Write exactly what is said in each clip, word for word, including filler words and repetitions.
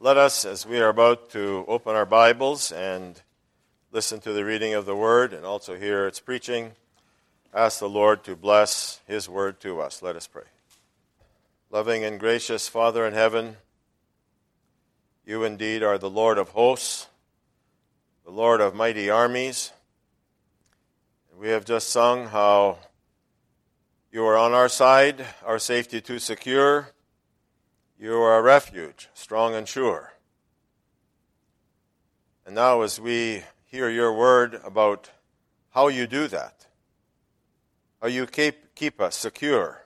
Let us, as we are about to open our Bibles and listen to the reading of the Word and also hear its preaching, ask the Lord to bless His Word to us. Let us pray. Loving and gracious Father in heaven, You indeed are the Lord of hosts, the Lord of mighty armies. And we have just sung how You are on our side, our safety to secure. You are a refuge, strong and sure. And now as we hear Your word about how You do that, how You keep, keep us secure,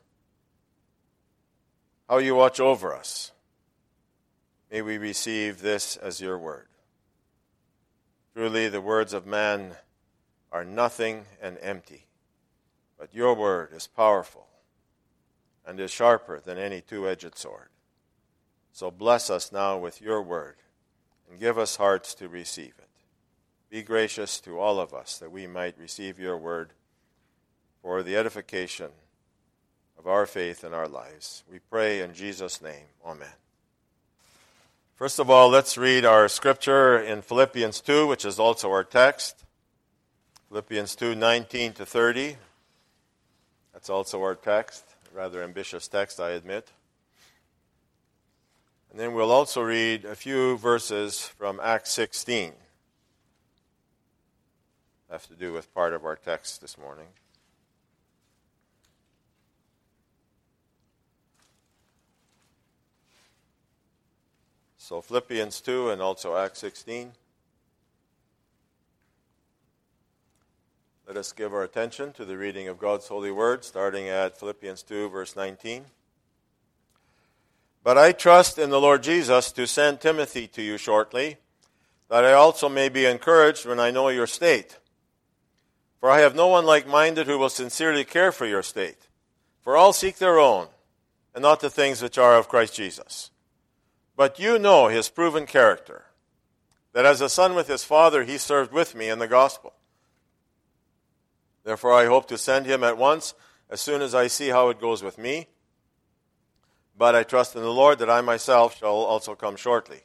how You watch over us, may we receive this as Your word. Truly the words of man are nothing and empty, but Your word is powerful and is sharper than any two-edged sword. So bless us now with Your word, and give us hearts to receive it. Be gracious to all of us, that we might receive Your word for the edification of our faith and our lives. We pray in Jesus' name. Amen. First of all, let's read our scripture in Philippians two, which is also our text. Philippians two, nineteen to thirty. That's also our text. A rather ambitious text, I admit. And then we'll also read a few verses from Acts sixteen. Have to do with part of our text this morning. So Philippians two and also Acts sixteen. Let us give our attention to the reading of God's holy word, starting at Philippians two, verse nineteen. But I trust in the Lord Jesus to send Timothy to you shortly, that I also may be encouraged when I know your state. For I have no one like-minded who will sincerely care for your state. For all seek their own, and not the things which are of Christ Jesus. But you know his proven character, that as a son with his father he served with me in the gospel. Therefore I hope to send him at once, as soon as I see how it goes with me. But I trust in the Lord that I myself shall also come shortly.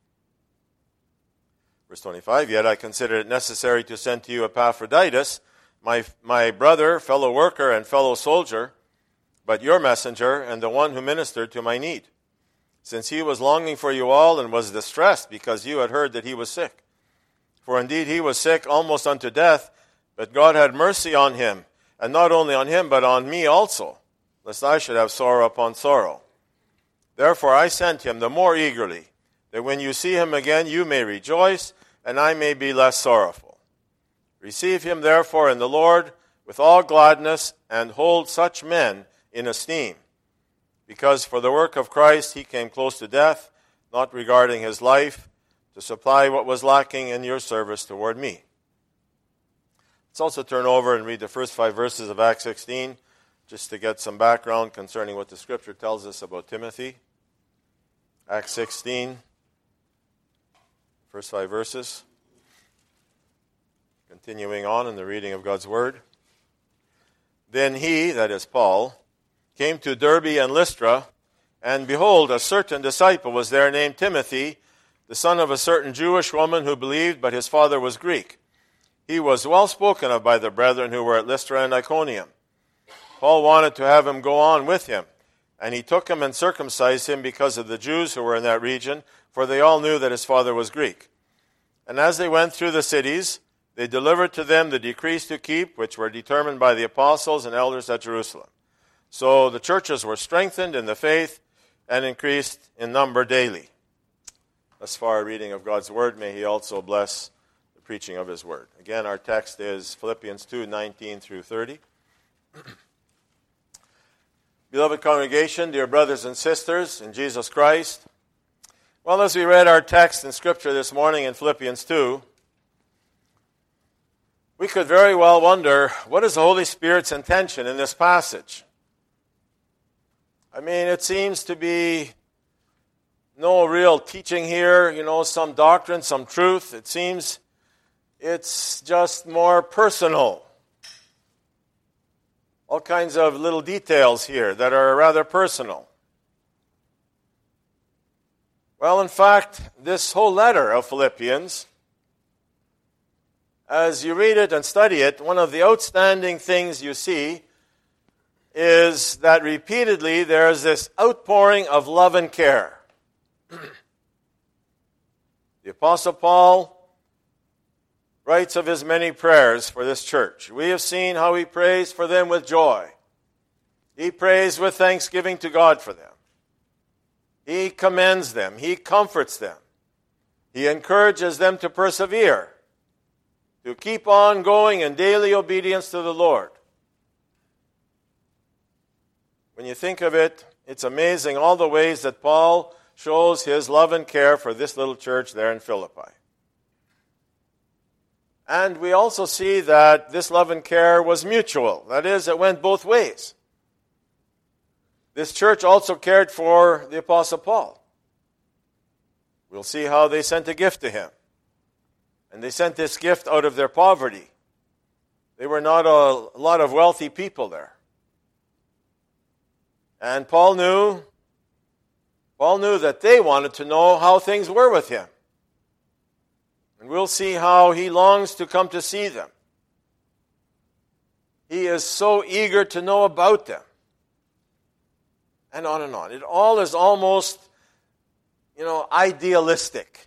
Verse twenty-five, Yet I consider it necessary to send to you Epaphroditus, my, my brother, fellow worker, and fellow soldier, but your messenger, and the one who ministered to my need, since he was longing for you all and was distressed because you had heard that he was sick. For indeed he was sick almost unto death, but God had mercy on him, and not only on him, but on me also, lest I should have sorrow upon sorrow. Therefore I sent him the more eagerly, that when you see him again you may rejoice, and I may be less sorrowful. Receive him therefore in the Lord with all gladness, and hold such men in esteem. Because for the work of Christ he came close to death, not regarding his life, to supply what was lacking in your service toward me. Let's also turn over and read the first five verses of Acts sixteen, just to get some background concerning what the Scripture tells us about Timothy. Acts sixteen, first five verses. Continuing on in the reading of God's Word. Then he, that is Paul, came to Derbe and Lystra, and behold, a certain disciple was there named Timothy, the son of a certain Jewish woman who believed, but his father was Greek. He was well spoken of by the brethren who were at Lystra and Iconium. Paul wanted to have him go on with him, and he took him and circumcised him because of the Jews who were in that region, for they all knew that his father was Greek. And as they went through the cities, they delivered to them the decrees to keep, which were determined by the apostles and elders at Jerusalem. So the churches were strengthened in the faith and increased in number daily. Thus far, a reading of God's word. May he also bless the preaching of his word. Again, our text is Philippians two, nineteen through thirty. Beloved congregation, dear brothers and sisters in Jesus Christ, well, as we read our text in Scripture this morning in Philippians two, we could very well wonder, what is the Holy Spirit's intention in this passage? I mean, it seems to be no real teaching here, you know, some doctrine, some truth. It seems it's just more personal. All kinds of little details here that are rather personal. Well, in fact, this whole letter of Philippians, as you read it and study it, one of the outstanding things you see is that repeatedly there is this outpouring of love and care. The Apostle Paul writes of his many prayers for this church. We have seen how he prays for them with joy. He prays with thanksgiving to God for them. He commends them. He comforts them. He encourages them to persevere, to keep on going in daily obedience to the Lord. When you think of it, it's amazing all the ways that Paul shows his love and care for this little church there in Philippi. And we also see that this love and care was mutual. That is, it went both ways. This church also cared for the Apostle Paul. We'll see how they sent a gift to him. And they sent this gift out of their poverty. They were not a lot of wealthy people there. And Paul knew, Paul knew that they wanted to know how things were with him. And we'll see how he longs to come to see them. He is so eager to know about them. And on and on. It all is almost, you know, idealistic.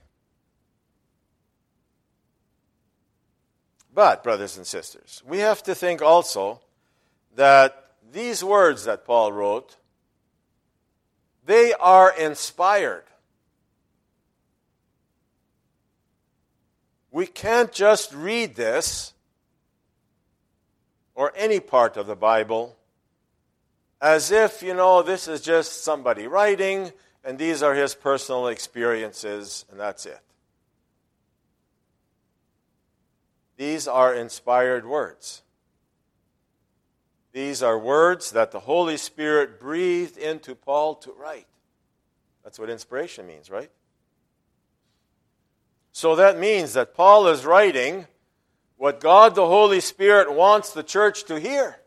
But, brothers and sisters, we have to think also that these words that Paul wrote, they are inspired. We can't just read this or any part of the Bible as if, you know, this is just somebody writing and these are his personal experiences and that's it. These are inspired words. These are words that the Holy Spirit breathed into Paul to write. That's what inspiration means, right? So that means that Paul is writing what God the Holy Spirit wants the church to hear.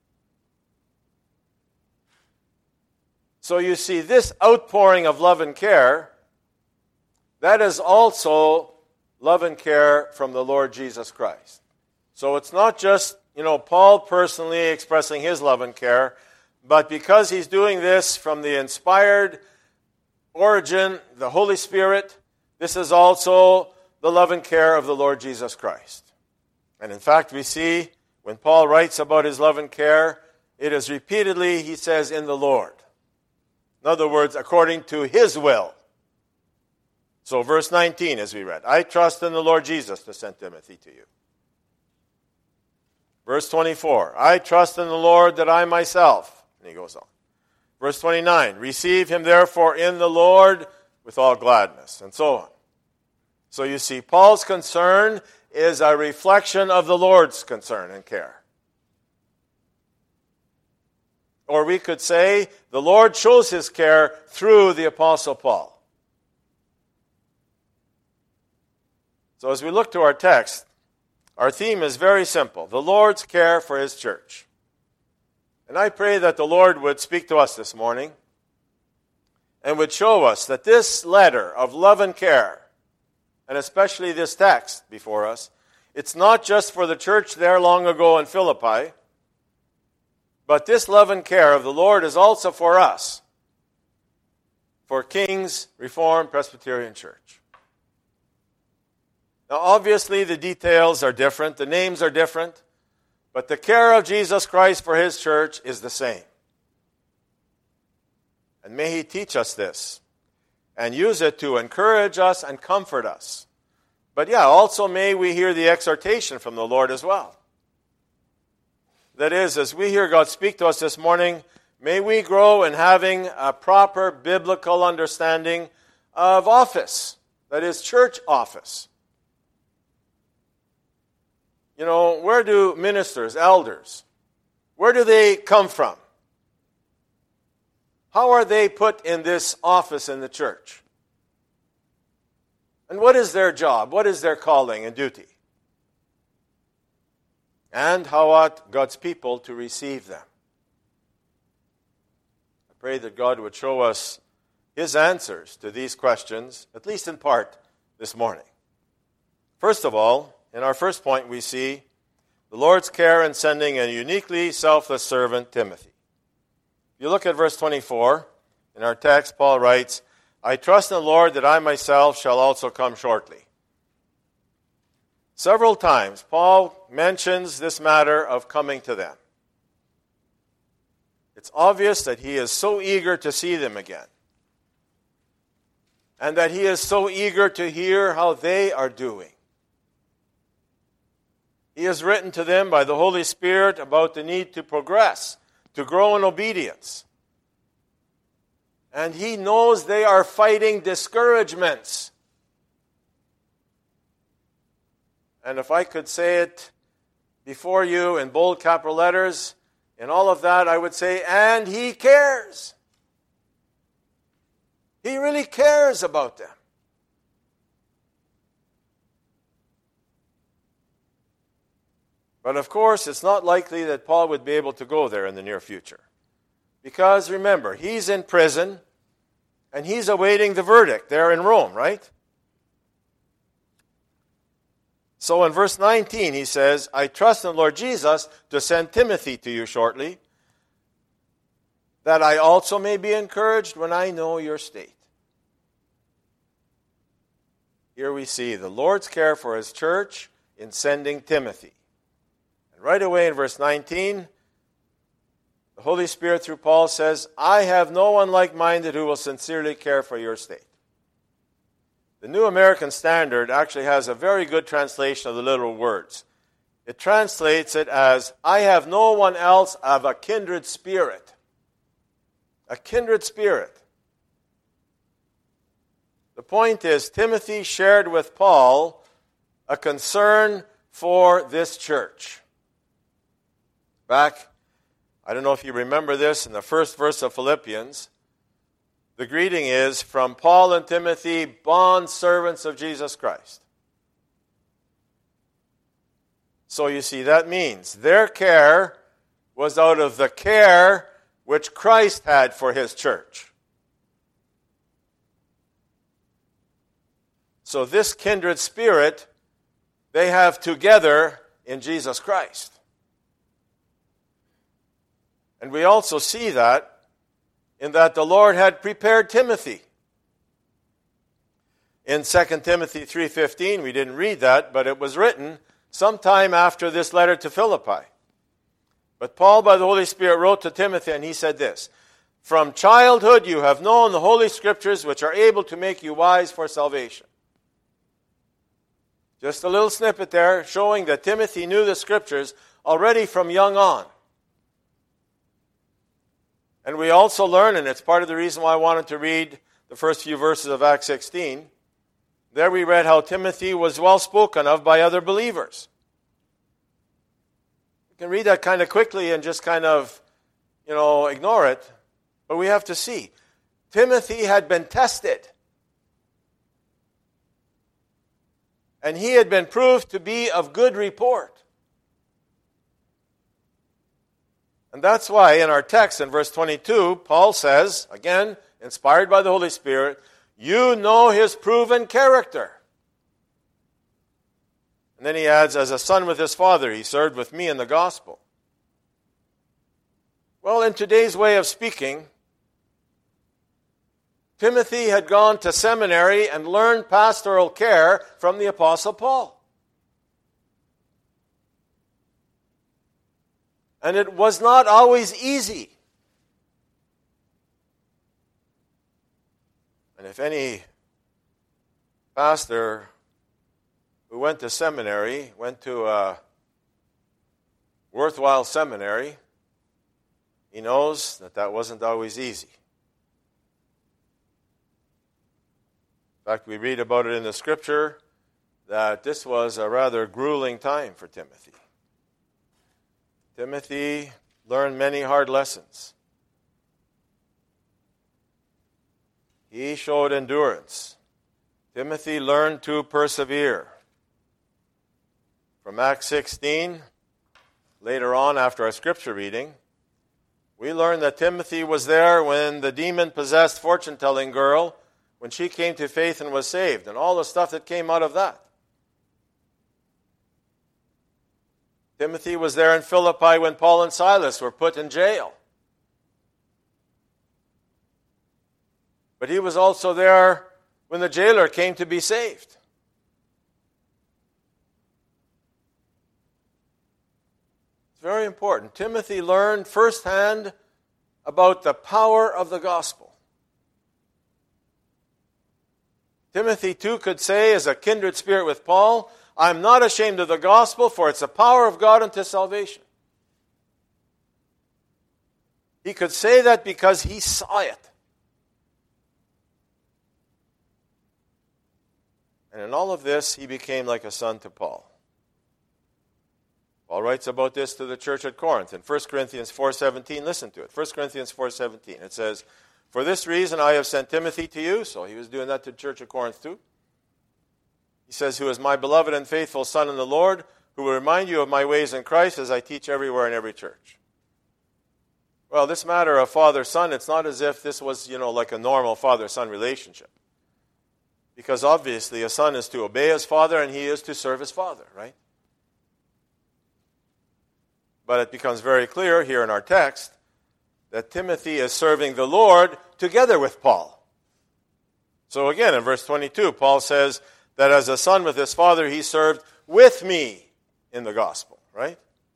So you see, this outpouring of love and care, that is also love and care from the Lord Jesus Christ. So it's not just, you know, Paul personally expressing his love and care, but because he's doing this from the inspired origin, the Holy Spirit, this is also the love and care of the Lord Jesus Christ. And in fact, we see when Paul writes about his love and care, it is repeatedly, he says, in the Lord. In other words, according to his will. So verse nineteen, as we read, I trust in the Lord Jesus to send Timothy to you. Verse twenty-four, I trust in the Lord that I myself, and he goes on. Verse twenty-nine, receive him therefore in the Lord with all gladness, and so on. So you see, Paul's concern is a reflection of the Lord's concern and care. Or we could say, the Lord shows his care through the Apostle Paul. So as we look to our text, our theme is very simple. The Lord's care for his church. And I pray that the Lord would speak to us this morning and would show us that this letter of love and care, and especially this text before us, it's not just for the church there long ago in Philippi, but this love and care of the Lord is also for us, for King's Reformed Presbyterian Church. Now, obviously, the details are different, the names are different, but the care of Jesus Christ for his church is the same. And may he teach us this and use it to encourage us and comfort us. But yeah, also may we hear the exhortation from the Lord as well. That is, as we hear God speak to us this morning, may we grow in having a proper biblical understanding of office. That is, church office. You know, where do ministers, elders, where do they come from? How are they put in this office in the church? And what is their job? What is their calling and duty? And how ought God's people to receive them? I pray that God would show us his answers to these questions, at least in part, this morning. First of all, in our first point, we see the Lord's care in sending a uniquely selfless servant, Timothy. If you look at verse twenty-four, in our text, Paul writes, I trust in the Lord that I myself shall also come shortly. Several times, Paul mentions this matter of coming to them. It's obvious that he is so eager to see them again, and that he is so eager to hear how they are doing. He has written to them by the Holy Spirit about the need to progress, to grow in obedience. And he knows they are fighting discouragements. And if I could say it before you in bold capital letters, in all of that, I would say, and he cares. He really cares about them. But of course, it's not likely that Paul would be able to go there in the near future. Because remember, he's in prison, and he's awaiting the verdict there in Rome, right? So in verse nineteen, he says, I trust in the Lord Jesus to send Timothy to you shortly, that I also may be encouraged when I know your state. Here we see the Lord's care for his church in sending Timothy. And right away in verse nineteen, the Holy Spirit through Paul says, I have no one like-minded who will sincerely care for your state. The New American Standard actually has a very good translation of the literal words. It translates it as, I have no one else of a kindred spirit. A kindred spirit. The point is, Timothy shared with Paul a concern for this church. Back, I don't know if you remember this, in the first verse of Philippians, the greeting is, from Paul and Timothy, bond servants of Jesus Christ. So you see, that means their care was out of the care which Christ had for his church. So this kindred spirit, they have together in Jesus Christ. And we also see that in that the Lord had prepared Timothy. In Second Timothy three fifteen, we didn't read that, but it was written sometime after this letter to Philippi. But Paul, by the Holy Spirit, wrote to Timothy, and he said this, from childhood you have known the Holy Scriptures, which are able to make you wise for salvation. Just a little snippet there showing that Timothy knew the Scriptures already from young on. And we also learn, and it's part of the reason why I wanted to read the first few verses of Acts sixteen, there we read how Timothy was well spoken of by other believers. You can read that kind of quickly and just kind of, you know, ignore it. But we have to see. Timothy had been tested. And he had been proved to be of good report. And that's why in our text in verse twenty-two, Paul says, again, inspired by the Holy Spirit, you know his proven character. And then he adds, as a son with his father, he served with me in the gospel. Well, in today's way of speaking, Timothy had gone to seminary and learned pastoral care from the Apostle Paul. And it was not always easy. And if any pastor who went to seminary, went to a worthwhile seminary, he knows that that wasn't always easy. In fact, we read about it in the Scripture that this was a rather grueling time for Timothy. Timothy learned many hard lessons. He showed endurance. Timothy learned to persevere. From Acts sixteen, later on after our scripture reading, We learn that Timothy was there when the demon-possessed fortune-telling girl, when she came to faith and was saved, and all the stuff that came out of that. Timothy was there in Philippi when Paul and Silas were put in jail. But he was also there when the jailer came to be saved. It's very important. Timothy learned firsthand about the power of the gospel. Timothy, too, could say, as a kindred spirit with Paul, I'm not ashamed of the gospel, for it's the power of God unto salvation. He could say that because he saw it. And in all of this, he became like a son to Paul. Paul writes about this to the church at Corinth in First Corinthians four seventeen. Listen to it. First Corinthians four seventeen. It says, for this reason I have sent Timothy to you. So he was doing that to the church at Corinth too. He says, who is my beloved and faithful son in the Lord, who will remind you of my ways in Christ as I teach everywhere in every church. Well, this matter of father-son, it's not as if this was, you know, like a normal father-son relationship. Because obviously a son is to obey his father and he is to serve his father, right? But it becomes very clear here in our text that Timothy is serving the Lord together with Paul. So again, in verse twenty-two, Paul says that as a son with his father, he served with me in the gospel, right?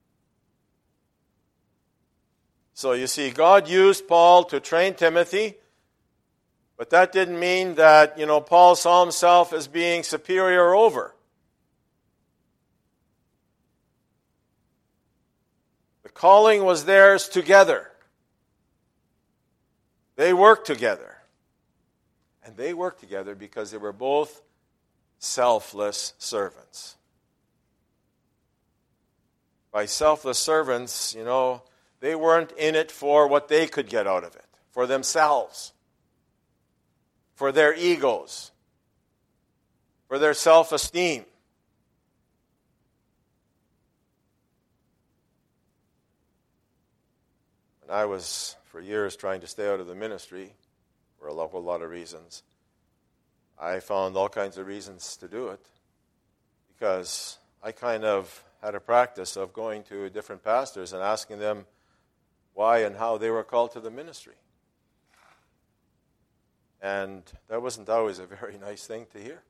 So you see, God used Paul to train Timothy, but that didn't mean that, you know, Paul saw himself as being superior over. The calling was theirs together. They worked together. And they worked together because they were both selfless servants. By selfless servants, you know, they weren't in it for what they could get out of it, for themselves, for their egos, for their self-esteem. And I was, for years, trying to stay out of the ministry for a whole lot of reasons. I found all kinds of reasons to do it because I kind of had a practice of going to different pastors and asking them why and how they were called to the ministry. And that wasn't always a very nice thing to hear.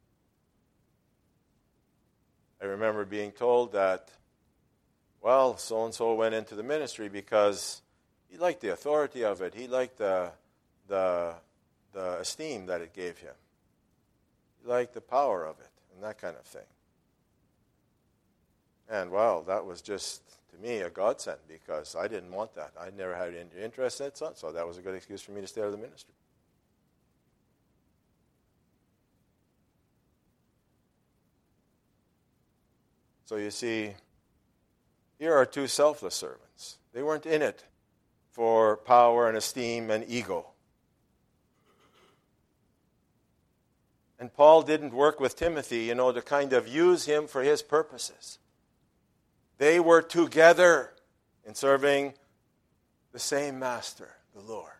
I remember being told that, well, so-and-so went into the ministry because he liked the authority of it. He liked the, the, the esteem that it gave him. He liked the power of it and that kind of thing. And, well, that was just, to me, a godsend because I didn't want that. I never had any interest in it, so that was a good excuse for me to stay out of the ministry. So you see, here are two selfless servants. They weren't in it for power and esteem and ego. And Paul didn't work with Timothy, you know, to kind of use him for his purposes. They were together in serving the same master, the Lord.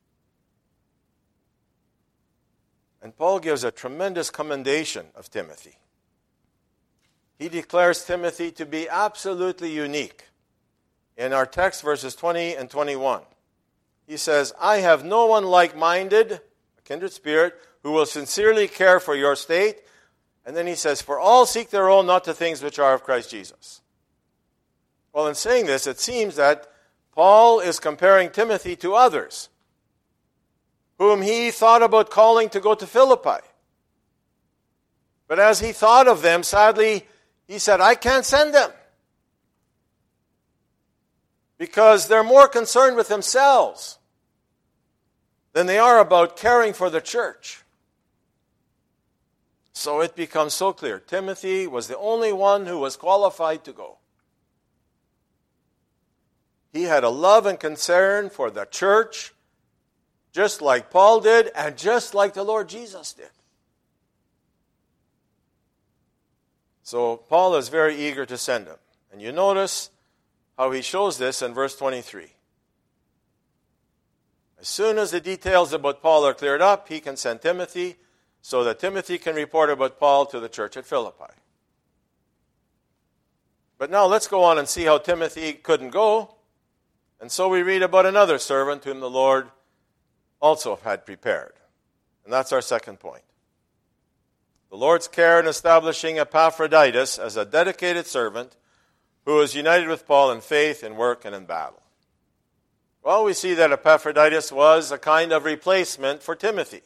And Paul gives a tremendous commendation of Timothy. He declares Timothy to be absolutely unique. In our text, verses twenty and twenty-one, he says, I have no one like-minded, a kindred spirit, who will sincerely care for your state. And then he says, for all seek their own, not the things which are of Christ Jesus. Well, in saying this, it seems that Paul is comparing Timothy to others, whom he thought about calling to go to Philippi. But as he thought of them, sadly, he said, I can't send them. Because they're more concerned with themselves than they are about caring for the church. So it becomes so clear. Timothy was the only one who was qualified to go. He had a love and concern for the church, just like Paul did, and just like the Lord Jesus did. So Paul is very eager to send him. And you notice how he shows this in verse twenty-three. As soon as the details about Paul are cleared up, he can send Timothy so that Timothy can report about Paul to the church at Philippi. But now let's go on and see how Timothy couldn't go. And so we read about another servant whom the Lord also had prepared. And that's our second point. The Lord's care in establishing Epaphroditus as a dedicated servant who was united with Paul in faith, in work, and in battle. Well, we see that Epaphroditus was a kind of replacement for Timothy.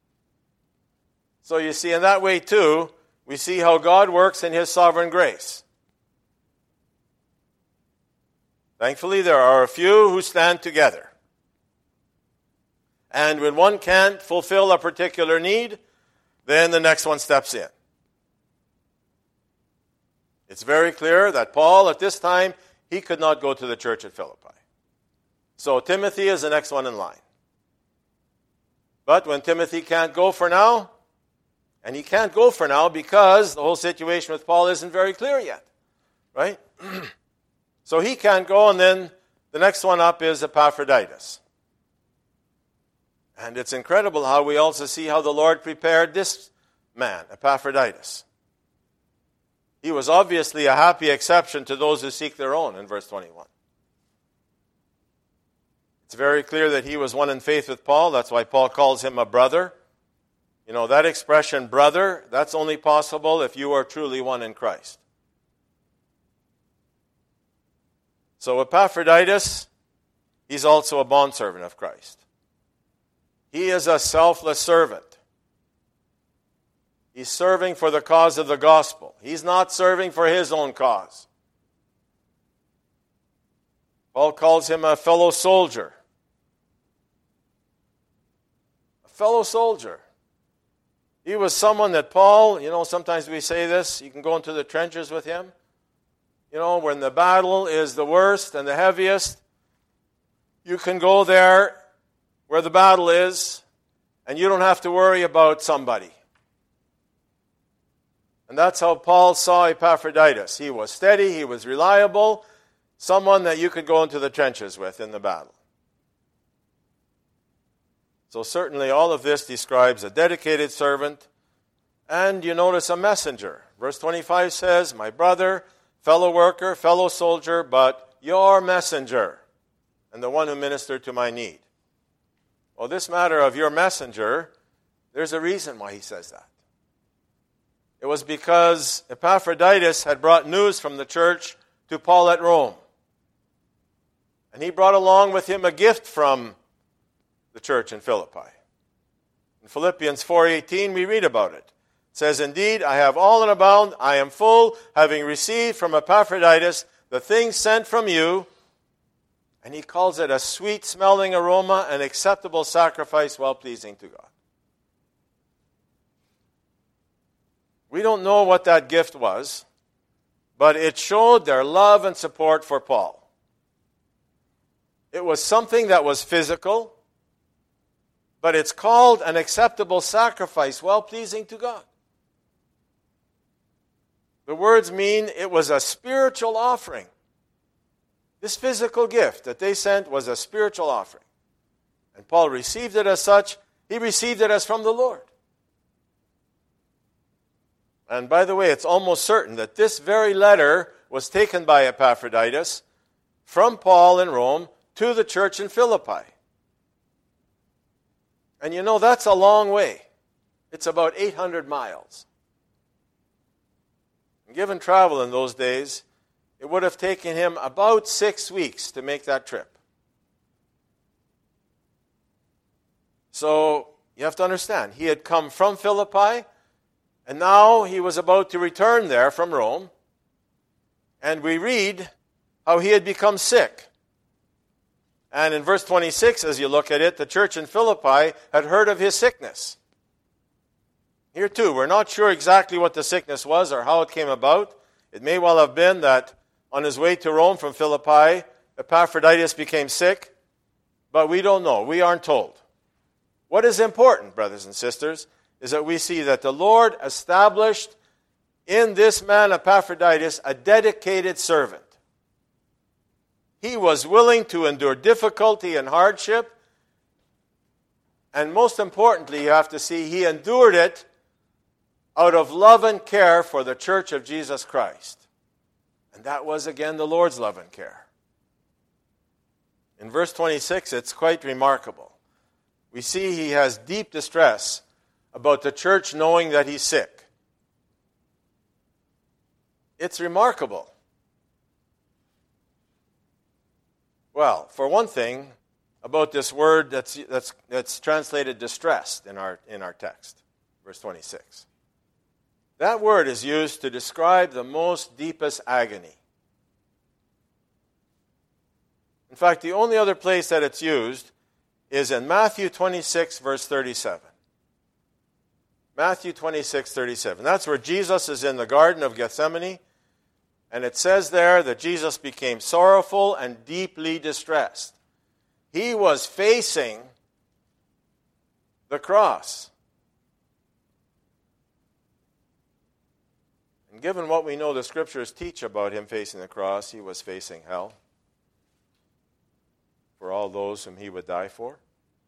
So you see, in that way too, we see how God works in His sovereign grace. Thankfully, there are a few who stand together. And when one can't fulfill a particular need, then the next one steps in. It's very clear that Paul, at this time, he could not go to the church at Philippi. So Timothy is the next one in line. But when Timothy can't go for now, and he can't go for now because the whole situation with Paul isn't very clear yet, right? So he can't go, and then the next one up is Epaphroditus. And it's incredible how we also see how the Lord prepared this man, Epaphroditus. He was obviously a happy exception to those who seek their own in verse twenty-one. It's very clear that he was one in faith with Paul. That's why Paul calls him a brother. You know, that expression, brother, that's only possible if you are truly one in Christ. So Epaphroditus, he's also a bondservant of Christ. He is a selfless servant. He's serving for the cause of the gospel. He's not serving for his own cause. Paul calls him a fellow soldier. A fellow soldier. He was someone that Paul, you know, sometimes we say this, you can go into the trenches with him. You know, when the battle is the worst and the heaviest, you can go there where the battle is, and you don't have to worry about somebody. And that's how Paul saw Epaphroditus. He was steady, he was reliable, someone that you could go into the trenches with in the battle. So certainly all of this describes a dedicated servant, and you notice a messenger. Verse twenty-five says, my brother, fellow worker, fellow soldier, but your messenger, and the one who ministered to my need. Well, this matter of your messenger, there's a reason why he says that. It was because Epaphroditus had brought news from the church to Paul at Rome. And he brought along with him a gift from the church in Philippi. In Philippians four eighteen, we read about it. It says, indeed, I have all in abound, I am full, having received from Epaphroditus the things sent from you. And he calls it a sweet-smelling aroma, an acceptable sacrifice, well-pleasing to God. We don't know what that gift was, but it showed their love and support for Paul. It was something that was physical, but it's called an acceptable sacrifice, well-pleasing to God. The words mean it was a spiritual offering. This physical gift that they sent was a spiritual offering. And Paul received it as such. He received it as from the Lord. And by the way, it's almost certain that this very letter was taken by Epaphroditus from Paul in Rome to the church in Philippi. And you know, that's a long way. It's about eight hundred miles. And given travel in those days, it would have taken him about six weeks to make that trip. So you have to understand, he had come from Philippi, and now he was about to return there from Rome. And we read how he had become sick. And in verse twenty-six, as you look at it, the church in Philippi had heard of his sickness. Here too, we're not sure exactly what the sickness was or how it came about. It may well have been that on his way to Rome from Philippi, Epaphroditus became sick, but we don't know. We aren't told. What is important, brothers and sisters, is that we see that the Lord established in this man Epaphroditus a dedicated servant. He was willing to endure difficulty and hardship, And most importantly, you have to see he endured it out of love and care for the church of Jesus Christ. And that was, again, the Lord's love and care. In verse twenty-six, it's quite remarkable. We see he has deep distress about the church knowing that he's sick. It's remarkable. Well, for one thing, about this word that's that's that's translated distressed in our in our text, verse twenty-six. That word is used to describe the most deepest agony. In fact, the only other place that it's used is in Matthew twenty-six, verse thirty-seven. Matthew twenty-six, thirty-seven. That's where Jesus is in the Garden of Gethsemane, and it says there that Jesus became sorrowful and deeply distressed. He was facing the cross. And given what we know the Scriptures teach about him facing the cross, he was facing hell for all those whom he would die for.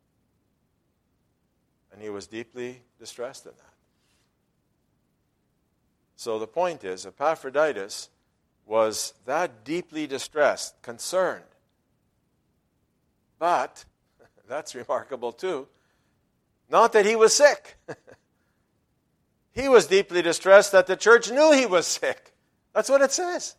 And he was deeply distressed in that. So the point is, Epaphroditus was that deeply distressed, concerned. But, that's remarkable too, not that he was sick. He was deeply distressed that the church knew he was sick. That's what it says.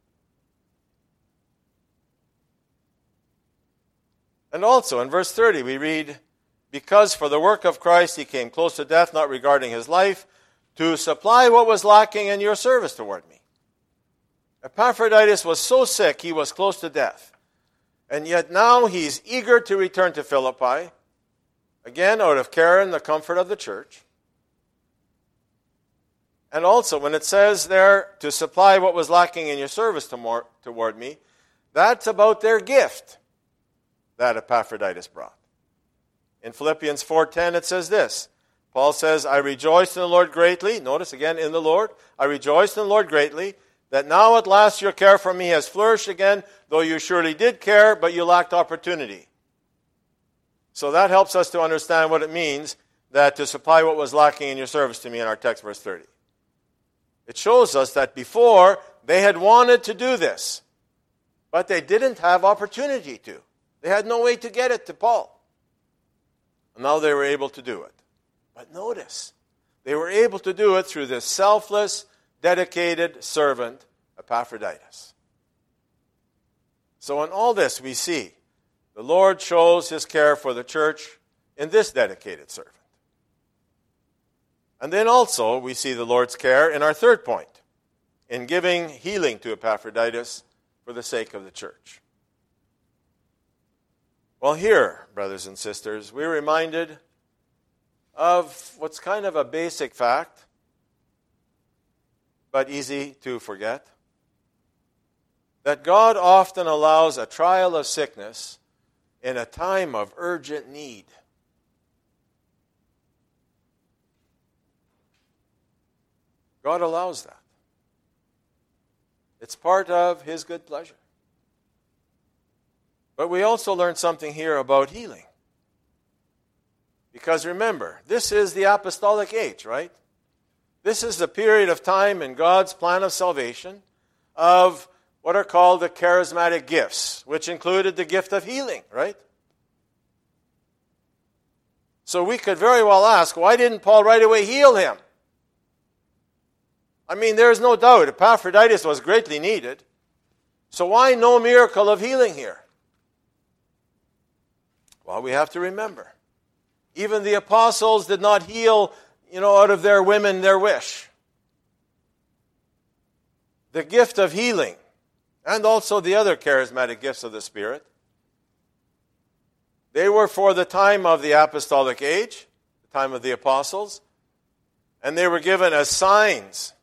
And also in verse thirty we read, because for the work of Christ he came close to death, not regarding his life, to supply what was lacking in your service toward me. Epaphroditus was so sick he was close to death. And yet now he's eager to return to Philippi, again out of care and the comfort of the church. And also when it says there, to supply what was lacking in your service toward me, that's about their gift that Epaphroditus brought. In Philippians four ten it says this. Paul says, I rejoiced in the Lord greatly. Notice again, in the Lord. I rejoiced in the Lord greatly, that now at last your care for me has flourished again, though you surely did care, but you lacked opportunity. So that helps us to understand what it means that to supply what was lacking in your service to me in our text, verse thirty. It shows us that before they had wanted to do this, but they didn't have opportunity to. They had no way to get it to Paul. And now they were able to do it. But notice, they were able to do it through this selfless, dedicated servant, Epaphroditus. So in all this we see the Lord shows his care for the church in this dedicated servant. And then also we see the Lord's care in our third point, in giving healing to Epaphroditus for the sake of the church. Well, here, brothers and sisters, we're reminded of what's kind of a basic fact, but easy to forget, that God often allows a trial of sickness in a time of urgent need. God allows that. It's part of his good pleasure. But we also learn something here about healing. Because remember, this is the apostolic age, right? This is the period of time in God's plan of salvation of what are called the charismatic gifts, which included the gift of healing, right? So we could very well ask, why didn't Paul right away heal him? I mean, there's no doubt Epaphroditus was greatly needed. So why no miracle of healing here? Well, we have to remember, even the apostles did not heal, you know, out of their women their wish. The gift of healing, and also the other charismatic gifts of the Spirit, they were for the time of the apostolic age, the time of the apostles, and they were given as signs.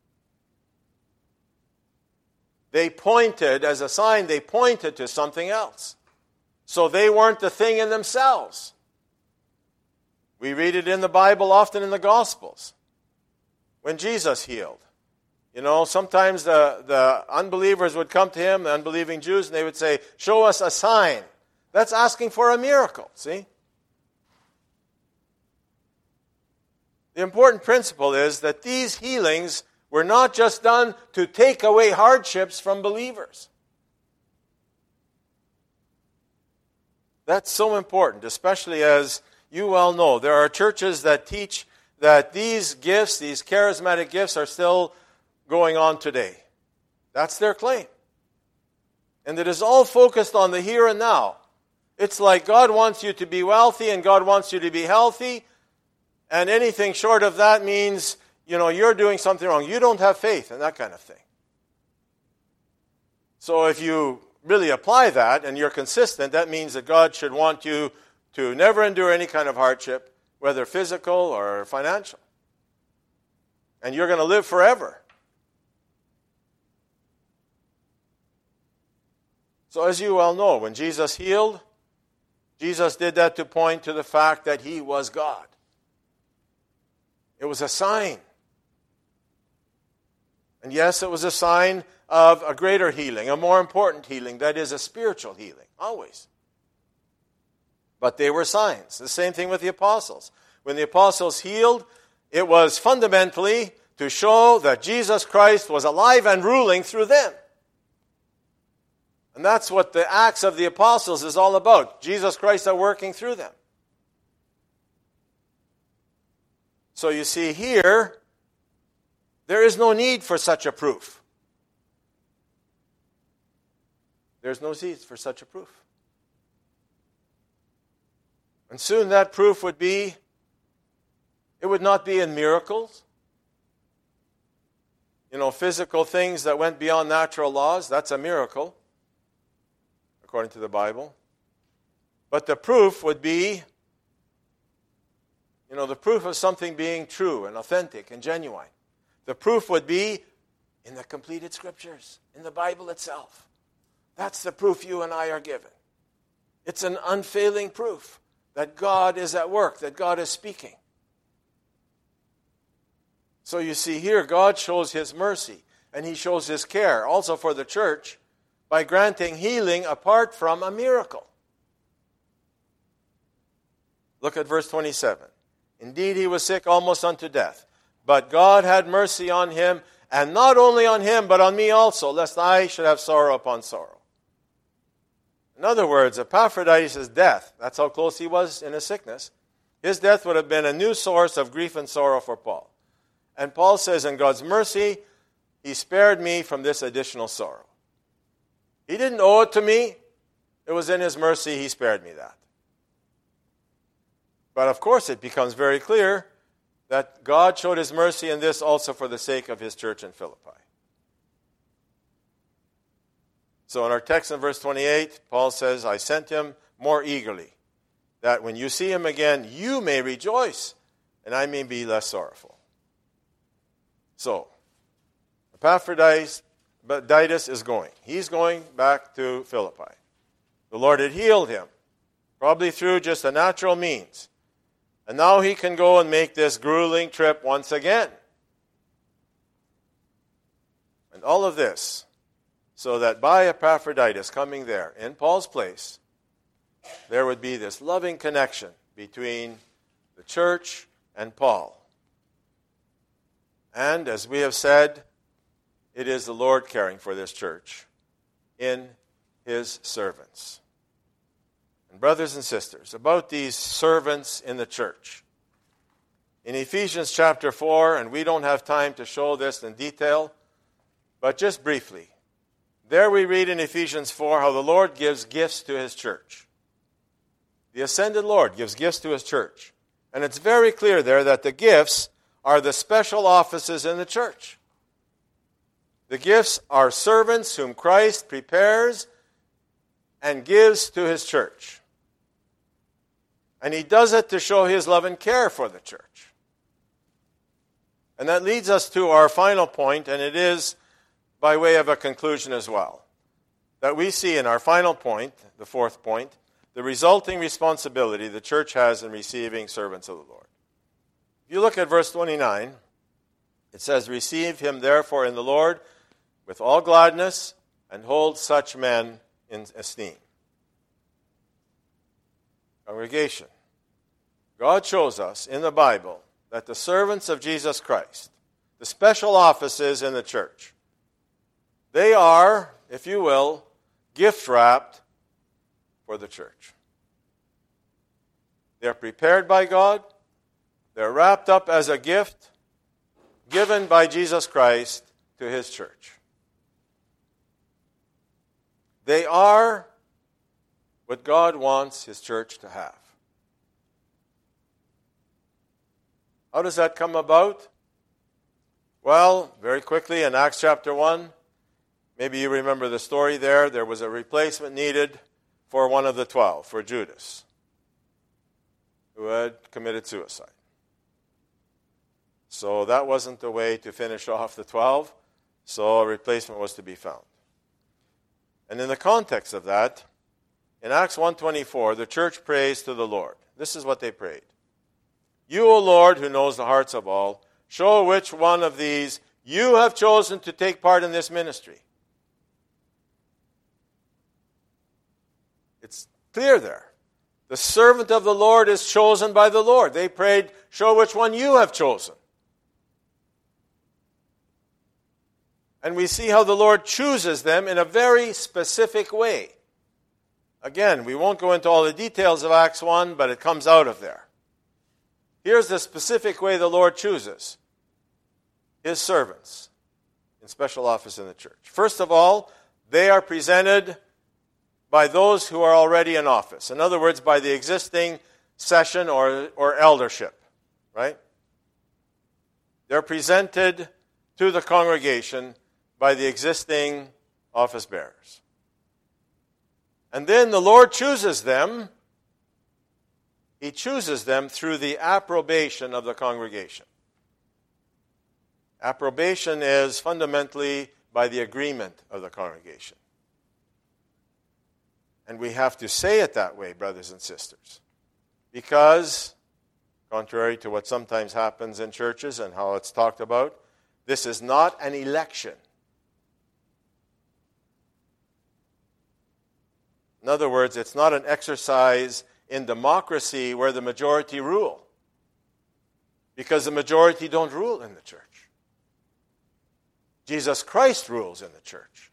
They pointed, as a sign, they pointed to something else. So they weren't the thing in themselves. We read it in the Bible, often in the Gospels, when Jesus healed. You know, sometimes the, the unbelievers would come to him, the unbelieving Jews, and they would say, show us a sign. That's asking for a miracle, see? The important principle is that these healings were not just done to take away hardships from believers. That's so important, especially as you well know, there are churches that teach that these gifts, these charismatic gifts, are still going on today. That's their claim. And it is all focused on the here and now. It's like God wants you to be wealthy and God wants you to be healthy, and anything short of that means, you know, you're doing something wrong. You don't have faith and that kind of thing. So if you really apply that and you're consistent, that means that God should want you to never endure any kind of hardship, whether physical or financial. And you're going to live forever. So as you well know, when Jesus healed, Jesus did that to point to the fact that he was God. It was a sign. And yes, it was a sign of a greater healing, a more important healing, that is a spiritual healing, always. But they were signs. The same thing with the apostles. When the apostles healed, it was fundamentally to show that Jesus Christ was alive and ruling through them. And that's what the Acts of the Apostles is all about. Jesus Christ are working through them. So you see here, there is no need for such a proof. There's no need for such a proof. And soon that proof would be, it would not be in miracles. You know, physical things that went beyond natural laws, that's a miracle, according to the Bible. But the proof would be, you know, the proof of something being true and authentic and genuine. The proof would be in the completed Scriptures, in the Bible itself. That's the proof you and I are given. It's an unfailing proof that God is at work, that God is speaking. So you see here, God shows his mercy and he shows his care also for the church by granting healing apart from a miracle. Look at verse twenty-seven. Indeed, he was sick almost unto death, but God had mercy on him, and not only on him, but on me also, lest I should have sorrow upon sorrow. In other words, Epaphroditus' death, that's how close he was in his sickness, his death would have been a new source of grief and sorrow for Paul. And Paul says, in God's mercy, he spared me from this additional sorrow. He didn't owe it to me. It was in his mercy he spared me that. But of course it becomes very clear that God showed his mercy in this also for the sake of his church in Philippi. So in our text in verse twenty-eight, Paul says, I sent him more eagerly, that when you see him again, you may rejoice, and I may be less sorrowful. So, Epaphroditus is going. He's going back to Philippi. The Lord had healed him, probably through just a natural means. And now he can go and make this grueling trip once again. And all of this, so that by Epaphroditus coming there in Paul's place, there would be this loving connection between the church and Paul. And as we have said, it is the Lord caring for this church in his servants. And brothers and sisters, about these servants in the church. In Ephesians chapter four, and we don't have time to show this in detail, but just briefly, there we read in Ephesians four how the Lord gives gifts to his church. The ascended Lord gives gifts to his church. And it's very clear there that the gifts are the special offices in the church. The gifts are servants whom Christ prepares and gives to his church. And he does it to show his love and care for the church. And that leads us to our final point, and it is by way of a conclusion as well. That we see in our final point, the fourth point, the resulting responsibility the church has in receiving servants of the Lord. If you look at verse twenty-nine, it says, receive him therefore in the Lord with all gladness, and hold such men in esteem. Congregation, God shows us in the Bible that the servants of Jesus Christ, the special offices in the church, they are, if you will, gift-wrapped for the church. They're prepared by God. They're wrapped up as a gift given by Jesus Christ to His church. They are what God wants His church to have. How does that come about? Well, very quickly in Acts chapter one, maybe you remember the story there. There was a replacement needed for one of the twelve, for Judas, who had committed suicide. So that wasn't the way to finish off the twelve, so a replacement was to be found. And in the context of that, in Acts one twenty-four, the church prays to the Lord. This is what they prayed. You, O Lord, who knows the hearts of all, show which one of these you have chosen to take part in this ministry. It's clear there. The servant of the Lord is chosen by the Lord. They prayed, show which one you have chosen. And we see how the Lord chooses them in a very specific way. Again, we won't go into all the details of Acts one, but it comes out of there. Here's the specific way the Lord chooses His servants in special office in the church. First of all, they are presented by those who are already in office. In other words, by the existing session or, or eldership, right? They're presented to the congregation by the existing office bearers. And then the Lord chooses them. He chooses them through the approbation of the congregation. Approbation is fundamentally by the agreement of the congregation. And we have to say it that way, brothers and sisters, because, contrary to what sometimes happens in churches and how it's talked about, this is not an election. In other words, it's not an exercise in democracy where the majority rule, because the majority don't rule in the church. Jesus Christ rules in the church.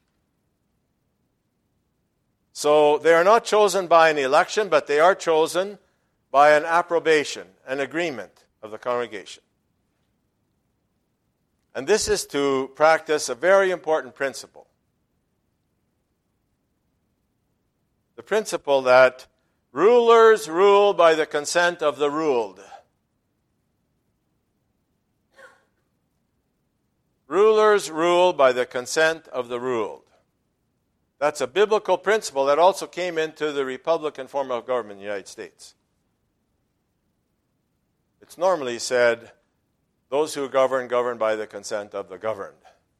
So they are not chosen by an election, but they are chosen by an approbation, an agreement of the congregation. And this is to practice a very important principle. The principle that rulers rule by the consent of the ruled. Rulers rule by the consent of the ruled. That's a biblical principle that also came into the Republican form of government in the United States. It's normally said, those who govern, govern by the consent of the governed.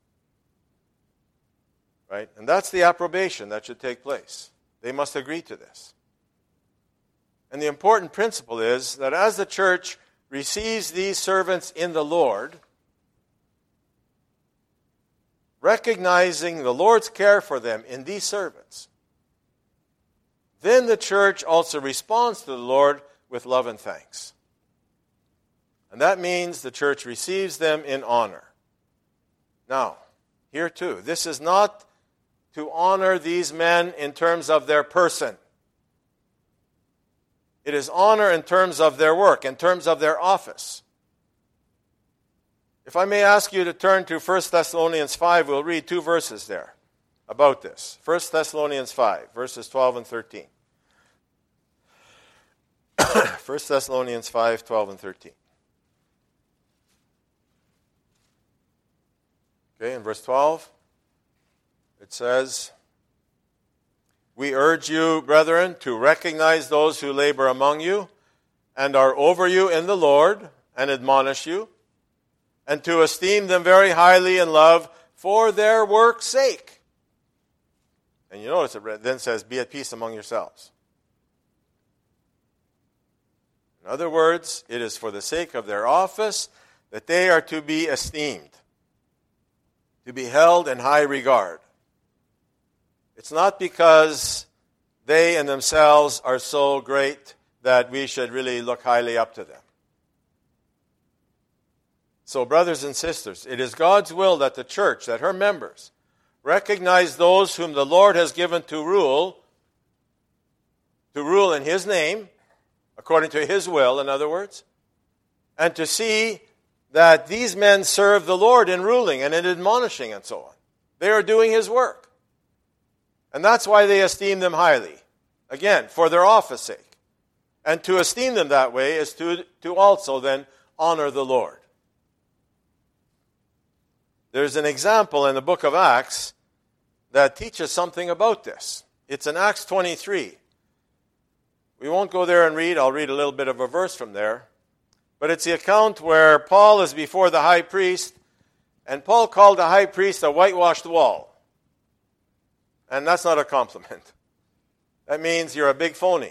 Right? And that's the approbation that should take place. They must agree to this. And the important principle is that as the church receives these servants in the Lord, recognizing the Lord's care for them in these servants, then the church also responds to the Lord with love and thanks. And that means the church receives them in honor. Now, here too, this is not to honor these men in terms of their person. It is honor in terms of their work, in terms of their office. If I may ask you to turn to First Thessalonians five, we'll read two verses there about this. First Thessalonians five, verses twelve and thirteen. First Thessalonians five, twelve and thirteen. Okay, in verse twelve, it says, we urge you, brethren, to recognize those who labor among you and are over you in the Lord and admonish you, and to esteem them very highly in love for their work's sake. And you notice it then says, be at peace among yourselves. In other words, it is for the sake of their office that they are to be esteemed, to be held in high regard. It's not because they in themselves are so great that we should really look highly up to them. So, brothers and sisters, it is God's will that the church, that her members, recognize those whom the Lord has given to rule, to rule in His name, according to His will, in other words, and to see that these men serve the Lord in ruling and in admonishing and so on. They are doing His work. And that's why they esteem them highly. Again, for their office sake. And to esteem them that way is to, to also then honor the Lord. There's an example in the book of Acts that teaches something about this. It's in Acts twenty-three. We won't go there and read. I'll read a little bit of a verse from there. But it's the account where Paul is before the high priest, and Paul called the high priest a whitewashed wall. And that's not a compliment. That means you're a big phony.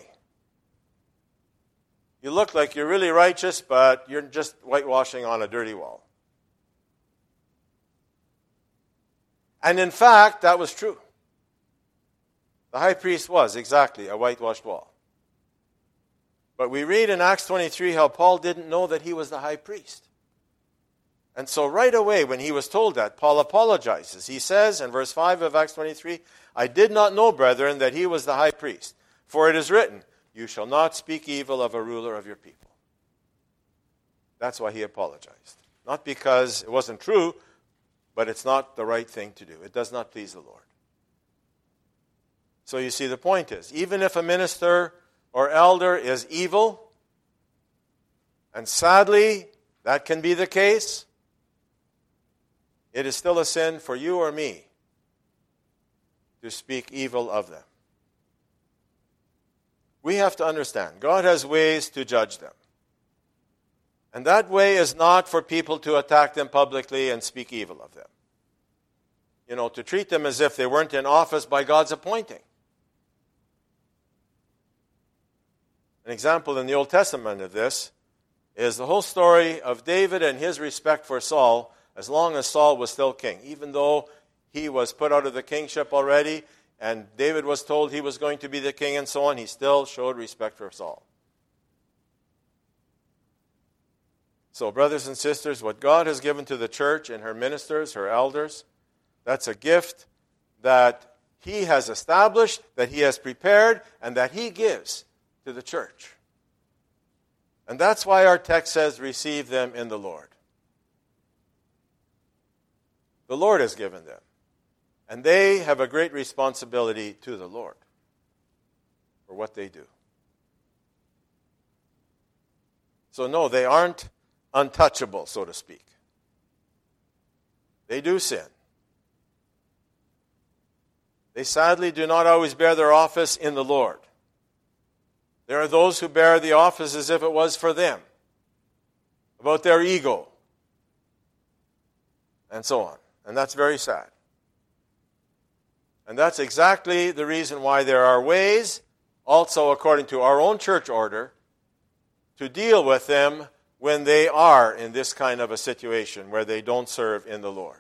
You look like you're really righteous, but you're just whitewashing on a dirty wall. And in fact, that was true. The high priest was exactly a whitewashed wall. But we read in Acts twenty-three how Paul didn't know that he was the high priest. And so right away when he was told that, Paul apologizes. He says in verse five of Acts twenty-three, I did not know, brethren, that he was the high priest. For it is written, you shall not speak evil of a ruler of your people. That's why he apologized. Not because it wasn't true, but it's not the right thing to do. It does not please the Lord. So you see, the point is, even if a minister or elder is evil, and sadly, that can be the case, it is still a sin for you or me to speak evil of them. We have to understand, God has ways to judge them. And that way is not for people to attack them publicly and speak evil of them. You know, to treat them as if they weren't in office by God's appointing. An example in the Old Testament of this is the whole story of David and his respect for Saul as long as Saul was still king. Even though he was put out of the kingship already and David was told he was going to be the king and so on, he still showed respect for Saul. So, brothers and sisters, what God has given to the church and her ministers, her elders, that's a gift that He has established, that He has prepared, and that He gives to the church. And that's why our text says, receive them in the Lord. The Lord has given them. And they have a great responsibility to the Lord for what they do. So no, they aren't untouchable, so to speak. They do sin. They sadly do not always bear their office in the Lord. There are those who bear the office as if it was for them, about their ego, and so on. And that's very sad. And that's exactly the reason why there are ways, also according to our own church order, to deal with them when they are in this kind of a situation where they don't serve in the Lord.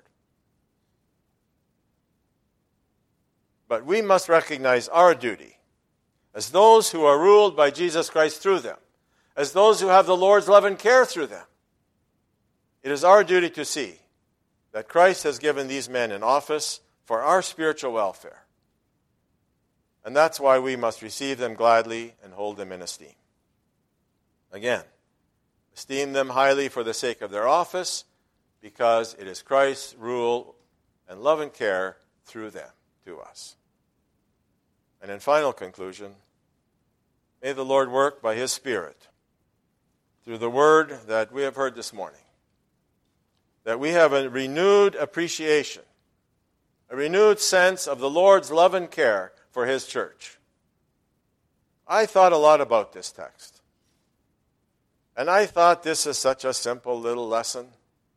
But we must recognize our duty as those who are ruled by Jesus Christ through them, as those who have the Lord's love and care through them. It is our duty to see that Christ has given these men in office for our spiritual welfare. And that's why we must receive them gladly and hold them in esteem. Again, esteem them highly for the sake of their office, because it is Christ's rule and love and care through them to us. And in final conclusion, may the Lord work by His Spirit through the word that we have heard this morning, that we have a renewed appreciation, a renewed sense of the Lord's love and care for His church. I thought a lot about this text. And I thought this is such a simple little lesson.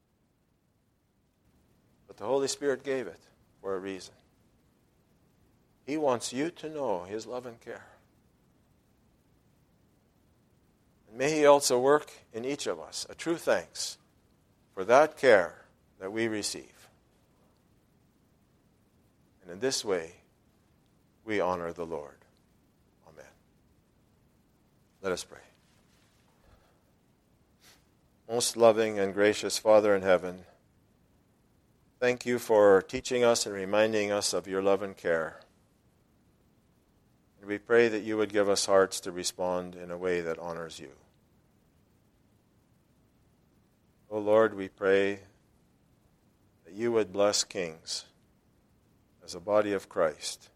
But the Holy Spirit gave it for a reason. He wants you to know His love and care. And may He also work in each of us a true thanks for that care that we receive. And in this way, we honor the Lord. Amen. Let us pray. Most loving and gracious Father in heaven, thank you for teaching us and reminding us of your love and care. And we pray that you would give us hearts to respond in a way that honors you. O Lord, we pray that you would bless kings as a body of Christ.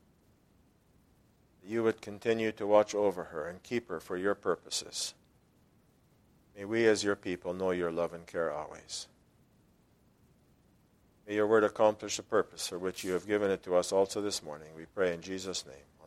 That you would continue to watch over her and keep her for your purposes. May we as your people know your love and care always. May your word accomplish the purpose for which you have given it to us also this morning. We pray in Jesus' name.